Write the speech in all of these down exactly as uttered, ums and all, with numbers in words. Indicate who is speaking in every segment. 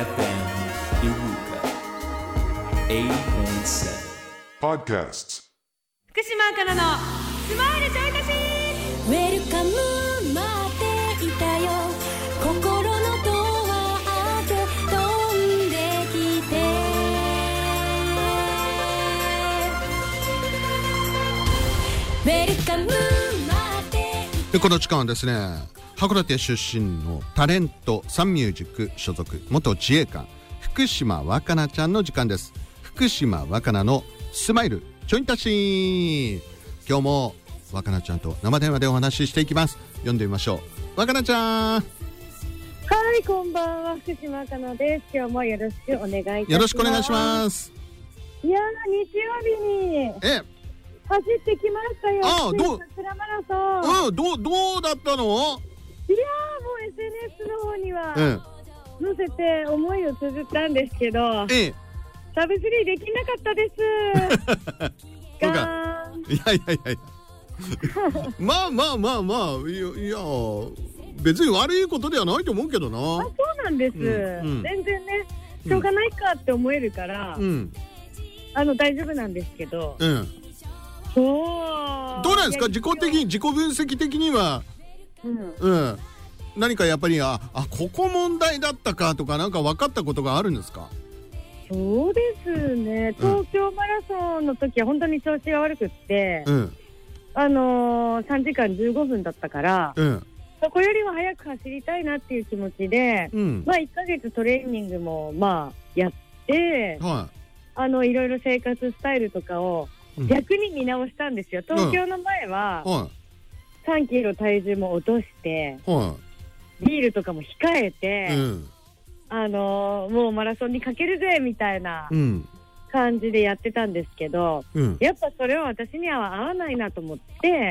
Speaker 1: エフエム Iruka エイトポイントセブン
Speaker 2: Podcasts
Speaker 3: 福島からのスマイルちょい足し。
Speaker 4: ウェルカム待っていたよ、心のドア開け飛んできて。ウェルカム待って。
Speaker 5: この時間はですね、函館出身のタレントサンミュージック所属元自衛官福島若菜ちゃんの時間です。福島若菜のスマイルちょい足し。今日も若菜ちゃんと生電話でお話ししていきます。読んでみましょう。若菜ちゃん。
Speaker 6: はい、こんばんは、福島若菜です。今日もよろしくお願いいたします。
Speaker 5: よろしくお願いします。
Speaker 6: いやー、日曜日に
Speaker 5: え
Speaker 6: 走ってきましたよ。
Speaker 5: ああ、どう
Speaker 6: 桜マラソン。
Speaker 5: うんどうどうだったの？
Speaker 6: いやー、もう エスエヌエス の方には
Speaker 5: うん
Speaker 6: 載せて思いを綴ったんですけど、
Speaker 5: ええ
Speaker 6: サブスリーできなかったです。
Speaker 5: そうか。
Speaker 6: ガーン。
Speaker 5: いやいやいやいやまあまあまあまあいやいや別に悪いことではないと思うけどな。
Speaker 6: あ、そうなんです、
Speaker 5: うんうん、
Speaker 6: 全然ね、しょうがないかって思えるから、
Speaker 5: うん、
Speaker 6: あの大丈夫なんですけど、
Speaker 5: うん、
Speaker 6: そう
Speaker 5: どうなんですか、自己的自己分析的には、
Speaker 6: うん
Speaker 5: うん、何かやっぱりああここ問題だったかとかなんか分かったことがあるんですか？
Speaker 6: そうですね、東京マラソンの時は本当に調子が悪くって、
Speaker 5: うん、
Speaker 6: あのー、さんじかんじゅうごふんだったから、
Speaker 5: うん、
Speaker 6: そこよりは早く走りたいなっていう気持ちで、
Speaker 5: うん、
Speaker 6: まあいっかげつトレーニングもまあやって、
Speaker 5: はい、
Speaker 6: あのいろいろ生活スタイルとかを逆に見直したんですよ。東京の前はさんキロ体重も落として、
Speaker 5: はい、
Speaker 6: ビールとかも控えて、
Speaker 5: うん、あ
Speaker 6: のー、もうマラソンにかけるぜみたいな感じでやってたんですけど、
Speaker 5: うん、
Speaker 6: やっぱそれは私には合わないなと思って、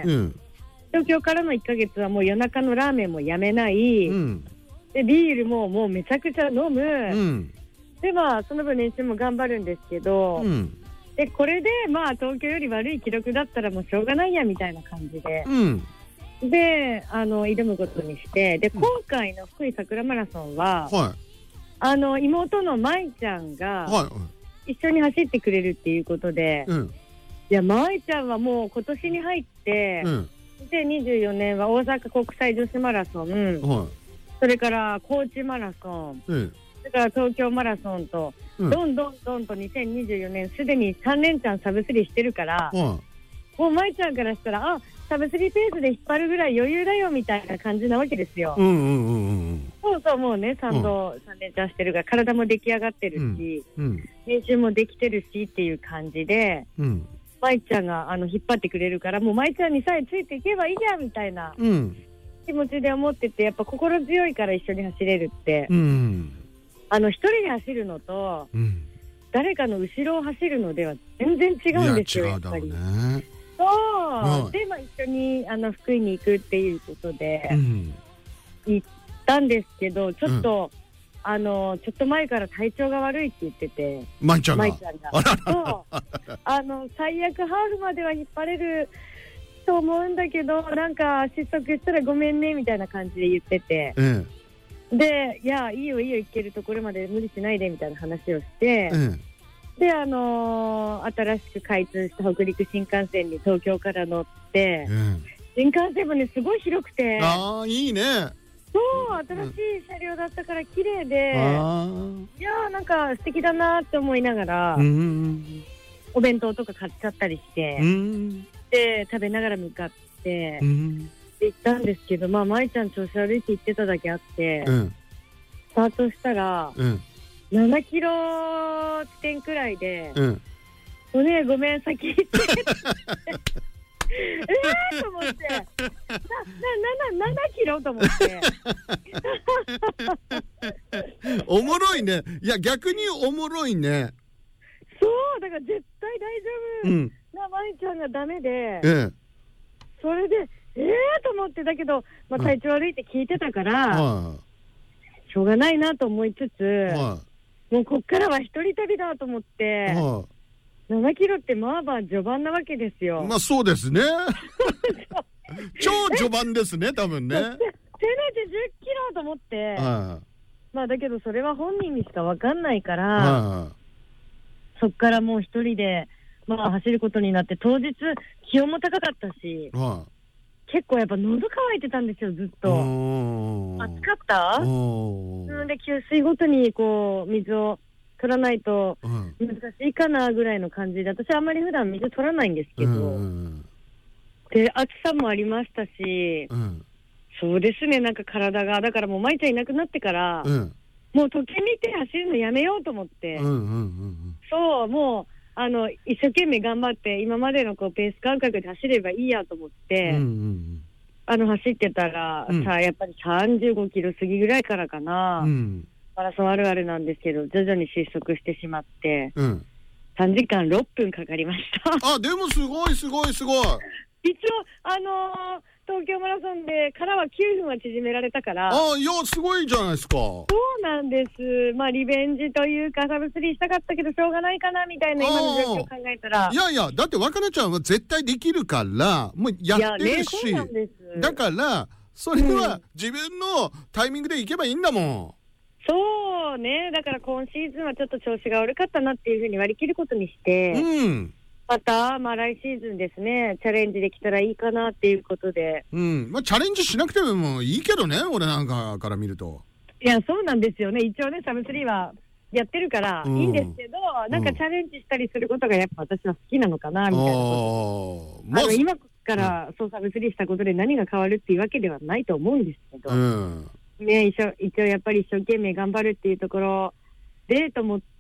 Speaker 5: うん、
Speaker 6: 東京からのいっかげつはもう夜中のラーメンもやめない、うん、でビールももうめちゃくちゃ飲む、うん、でまあその分練習も頑張るんですけど、うん、でこれでまあ東京より悪い記録だったらもうしょうがないやみたいな感じで、うん、であの挑むことにして、で今回の福井桜マラソンは、はい、あの妹の舞ちゃんが、はい、一緒に走ってくれるっていうことで、うん、いや舞ちゃんはもう今年に入って、うん、にせんにじゅうよねんは大阪国際女子マラソン、はい、それから高知マラソン、うん、それから東京マラソンと、うん、どんどんどんとにせんにじゅうよねんすでにさん連チャンサブスリーしてるから、うん、もう舞ちゃんからしたらあサブスリーペースで引っ張るぐらい余裕だよみたいな感じなわけですよ。うんうんうんうん、そうそう、もうねさんどさん連チャンしてるから体も出来上がってるし、うんうん、練習もできてるしっていう感じで、うん、舞ちゃんがあの引っ張ってくれるから、もう舞ちゃんにさえついていけばいいじゃんみたいな気持ちで思ってて、やっぱ心強いから一緒に走れるって、うん、あの一人で走るのと、うん、誰かの後ろを走るのでは全然違うんですよ。やっぱりそう、うん、で、まあ、一緒にあの福井に行くっていうことで、うん、行ったんですけど、ちょっと、うん、あのちょっと前から体調が悪いって言ってて、
Speaker 5: 舞ちゃんが
Speaker 6: そうあの最悪ハーフまでは引っ張れると思うんだけど、なんか失速したらごめんねみたいな感じで言ってて、うん、でいやいいよいいよ行けるところまで無理しないでみたいな話をして、うん、であのー、新しく開通した北陸新幹線に東京から乗って、うん、新幹線もねすごい広くて、
Speaker 5: あーいいね、
Speaker 6: そう新しい車両だったから綺麗で、うん、いやーなんか素敵だなって思いながら、うん、お弁当とか買っちゃったりして、うん、で食べながら向かって、うん、で行ったんですけど、まあ舞ちゃん調子悪いって言ってただけあって、うん、スタートしたら、うんななキロ地点くらいで、うん、おねごめん先行ってえーと思ってな、な、な、ななキロと思って
Speaker 5: おもろいね。いや逆におもろいね。
Speaker 6: そうだから絶対大丈夫、うん、な舞ちゃんがダメで、ええ、それでえーと思って、だけど、まあ、体調悪いって聞いてたから、うん、しょうがないなと思いつつ、うんもうこっからは一人旅だと思って、はあ、ななキロってまあまあ序盤なわけですよ。
Speaker 5: まあそうですね超序盤ですね多分ね。せめ
Speaker 6: てじゅっキロと思って、はまあだけどそれは本人にしか分かんないから、
Speaker 5: はい、
Speaker 6: そっからもう一人で、まあ、走ることになって、当日気温も高かったし、
Speaker 5: はい、
Speaker 6: 結構やっぱ喉乾いてたんですよ、ずっと。暑かったんで、給水ごとにこう水を取らないと難しいかなぐらいの感じで、私はあんまり普段水取らないんですけど、うん、で暑さもありましたし、うん、そうですね、なんか体が、だからもう舞ちゃんいなくなってから、うん、もう時計見て走るのやめようと思って、うんうんうんうん、そう、もうあの一生懸命頑張って今までのこうペース感覚で走ればいいやと思って、うんうんうん、あの走ってたら、うん、さやっぱりさんじゅうごキロ過ぎぐらいからかな、うん、マラソンあるあるなんですけど、徐々に失速してしまって、うん、さんじかんろっぷんかかりました
Speaker 5: あ、でもすごいすごいすごい
Speaker 6: 一応あのー東京マラソンでからはきゅうふんは縮められたから、
Speaker 5: あ、いやすごいじゃないですか。
Speaker 6: そうなんです。まあリベンジというかサブスリーしたかったけどしょうがないかなみたいな今の状況を考えたら、
Speaker 5: いやいや、だって若菜ちゃんは絶対できるからもうやってるし、
Speaker 6: いや、ね、そうなんです。
Speaker 5: だからそれは自分のタイミングでいけばいいんだもん、うん、
Speaker 6: そうね、だから今シーズンはちょっと調子が悪かったなっていうふうに割り切ることにして、うん、また、まあ、来シーズンですね、チャレンジできたらいいかなっていうことで、
Speaker 5: うん、まあ、チャレンジしなくてもいいけどね、俺なんかから見ると。
Speaker 6: いや、そうなんですよね、一応ね、サブスリーはやってるからいいんですけど、うん、なんかチャレンジしたりすることがやっぱ私は好きなのかなみたいなことで、あ、まあ、あの今からそうサブスリーしたことで何が変わるっていうわけではないと思うんですけど、うんね、一応、一応やっぱり一生懸命頑張るっていうところでと思って。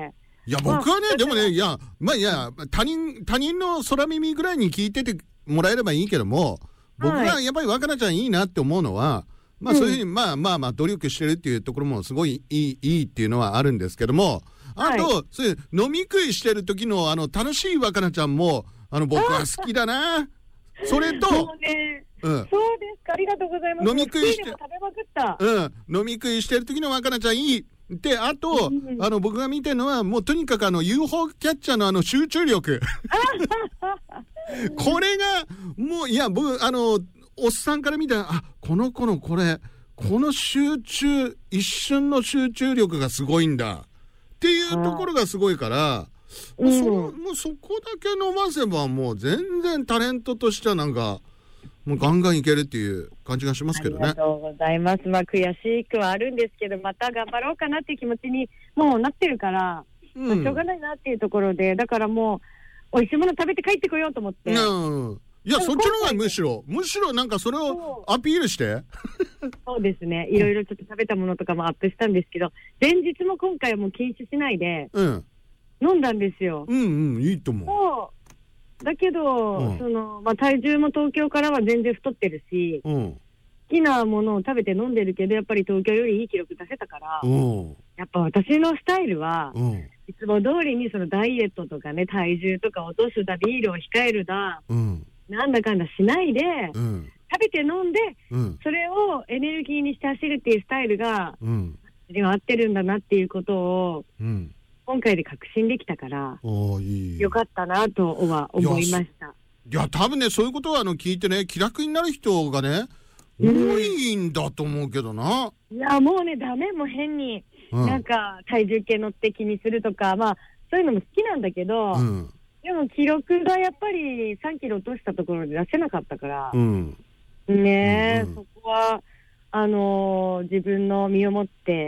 Speaker 5: いや僕はね、まあ、でもね、いやまあいや他人他人の空耳ぐらいに聞いててもらえればいいけども、僕はやっぱり若菜ちゃんいいなって思うのは、まあそういうふうに、うん、まあまあまあ努力してるっていうところもすごいいいいいっていうのはあるんですけども、あと、はい、そういう飲み食いしてる時のあの楽しい若菜ちゃんもあの僕は好きだな。それと、
Speaker 6: そうね、うん、そうですか、ありがとうございます。
Speaker 5: 飲み食いして、
Speaker 6: 食べまくった、
Speaker 5: うん、飲み食いしてる時の若菜ちゃんいい。で、あと、うん、あの僕が見てるのはもうとにかくあの ユーフォー キャッチャーのあの集中力これがもう、いや僕あのおっさんから見たら、あ、この子のこれこの集中一瞬の集中力がすごいんだっていうところがすごいから、もう そ, もうそこだけ飲ませばもう全然タレントとしてはなんかもうガンガンいけるっていう感じがしますけどね。
Speaker 6: ありがとうございます。まあ悔しくはあるんですけど、また頑張ろうかなっていう気持ちにもうなってるから、うん、しょうがないなっていうところで、だからもう美味しいもの食べて帰ってこようと思って、
Speaker 5: うん、いやそっちの方がむしろむしろなんかそれをアピールして
Speaker 6: そうですね、いろいろちょっと食べたものとかもアップしたんですけど、前日も今回はもう禁酒しないで、うん、飲んだんですよ。
Speaker 5: うんうん、いいと思う。
Speaker 6: そうだけど、うん、そのまあ、体重も東京からは全然太ってるし、うん、好きなものを食べて飲んでるけど、やっぱり東京よりいい記録出せたから、うん、やっぱ私のスタイルは、うん、いつも通りにそのダイエットとかね、体重とか落とすだ、ビールを控えるだ、うん、なんだかんだしないで、うん、食べて飲んで、うん、それをエネルギーにして走るっていうスタイルが、うん、では合ってるんだなっていうことを、うん今回で確信できたからいいよかったなとは思いました。
Speaker 5: いや多分ね、そういうことはあの聞いてね、気楽になる人がね、うん、多いんだと思うけどな。
Speaker 6: いやもうねダメ、もう変に、うん、なんか体重計乗って気にするとか、まあそういうのも好きなんだけど、うん、でも記録がやっぱりさんキロ落としたところで出せなかったから、うん、ねえ、うんうん、そこはあのー、自分の身をもって、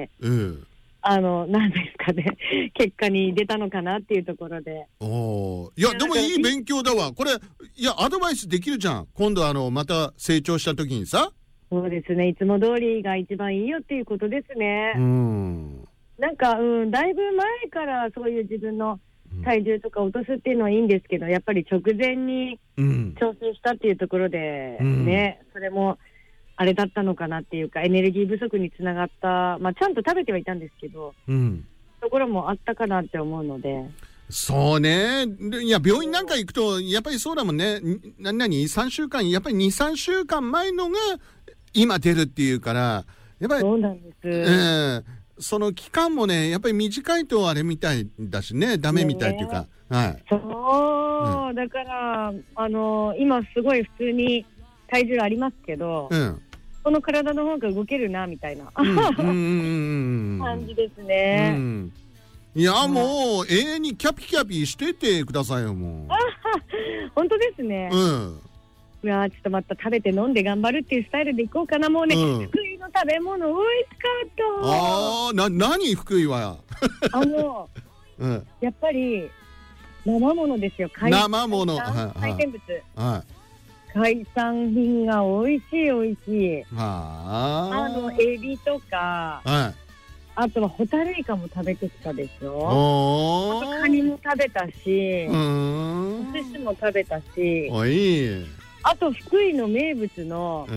Speaker 6: うんあのなんですかね結果に出たのかなっていうところで。
Speaker 5: おいやでもいい勉強だわこれ。いやアドバイスできるじゃん、今度あのまた成長した時にさ。
Speaker 6: そうですね、いつも通りが一番いいよっていうことですね。うんなんか、うん、だいぶ前からそういう自分の体重とか落とすっていうのはいいんですけど、やっぱり直前に調整したっていうところでね、うん、それもあれだったのかなっていうか、エネルギー不足につながった、まあ、ちゃんと食べてはいたんですけど、うん、ところもあったかなって思うので。
Speaker 5: そうね、いや病院なんか行くとやっぱりそうだもんね。な何さんしゅうかん、やっぱり にさんしゅうかんまえのが今出るっていうから、やっぱり
Speaker 6: そうなんです、
Speaker 5: えー、その期間もねやっぱり短いとあれみたいだしね、ダメみたいっていうか、ね、はい、
Speaker 6: そう、うん、だからあの今すごい普通に体重ありますけど、うん、 この体の方が動けるなみたいな、うん、感じですね、うん、
Speaker 5: いやもう永遠にキャピキャピしててくださいよもう
Speaker 6: 本当ですね、うん、いやちょっとまた食べて飲んで頑張るっていうスタイルでいこうかな。もうね、うん、福井の食べ物美味しかった。
Speaker 5: ああ、な、何福井は
Speaker 6: あの、うん、やっぱり生物ですよ。海
Speaker 5: 生物、
Speaker 6: 海鮮物、
Speaker 5: はい、
Speaker 6: 海産品が美味しい美味しい。
Speaker 5: あ
Speaker 6: あのエビとか、はい、あとはホタルイカも食べてきたでしょ。あとカニも食べたし、お寿司も食べたし、
Speaker 5: おい、
Speaker 6: あと福井の名物の、うん、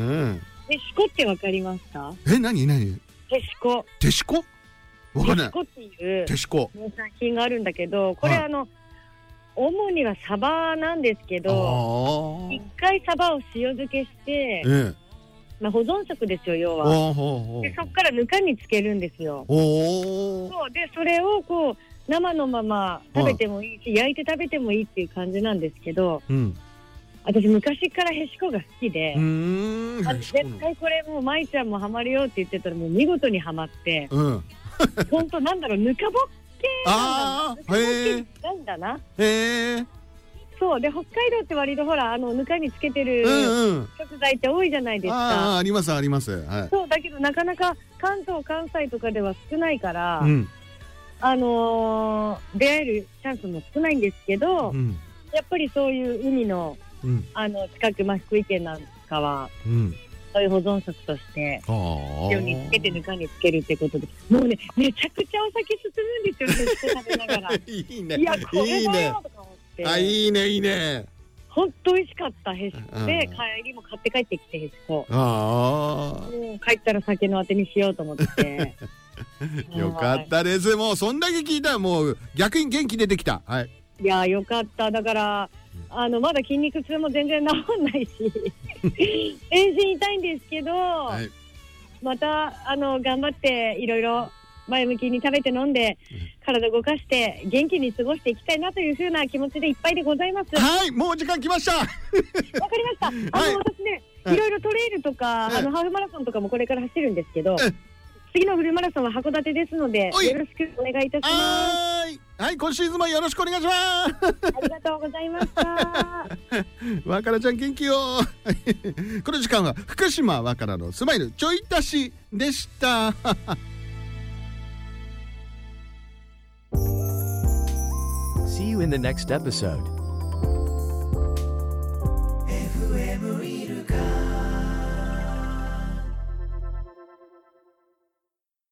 Speaker 6: へしこってわかりますか？
Speaker 5: え、何何？
Speaker 6: へしこ。
Speaker 5: へしこ？わかんない。
Speaker 6: へしこっていう
Speaker 5: へしこ
Speaker 6: 名産品があるんだけど、これ、はい、あの主にはサバなんですけど、一回サバを塩漬けして、ええ、まあ、保存食ですよ要は。でそこからぬかにつけるんですよ。おそうでそれをこう生のまま食べてもいいし、焼いて食べてもいいっていう感じなんですけど、うん、私昔からへしこが好きで、うーん、あ絶対これもう舞ちゃんもハマるよって言ってたらもう見事にハマって、うん、ほんとなんだろう、ぬかぼっけなんだ、ぬかぼっけなんだな。へー、そうで北海道って割とほらあのぬかにつけてる食材って多いじゃないですか、うんうん、
Speaker 5: あ, ありますあります、はい、
Speaker 6: そうだけどなかなか関東関西とかでは少ないから、うん、あのー、出会えるチャンスも少ないんですけど、うん、やっぱりそういう海の、うん、あの近く、まあ、福井県なんかは、うん、そういう保存食として塩につけてぬかにつけるってことで、もうねめちゃくちゃお酒進むんですよね食べながらいいね、いやこれだよとか思って、
Speaker 5: あ、いいねいいね、
Speaker 6: ほんと美味しかったへしこで、帰りも買って帰ってきてへしこ、ああ、もう帰ったら酒のあてにしようと思って
Speaker 5: よかったです。もうそんだけ聞いたらもう逆に元気出てきた。はい、
Speaker 6: いやよかった。だからあのまだ筋肉痛も全然治んないし全身痛いんですけど、はい、またあの頑張っていろいろ前向きに食べて飲んで、うん、体動かして元気に過ごしていきたいなというふうな気持ちでいっぱいでございます。
Speaker 5: はい、もう時間来ましたわかり
Speaker 6: ました。あの、はい、私ね、いろいろトレイルとか、はい、あのハーフマラソンとかもこれから走るんですけど、次のフルマラソンは函館ですのでよろしくお願いいたします。
Speaker 5: はい、はい、今シーズンもよろしくお願いします
Speaker 6: ありがとうございました
Speaker 5: わからちゃん元気よこの時間は福島わからのスマイルちょい足しでした
Speaker 1: See you in the next episode.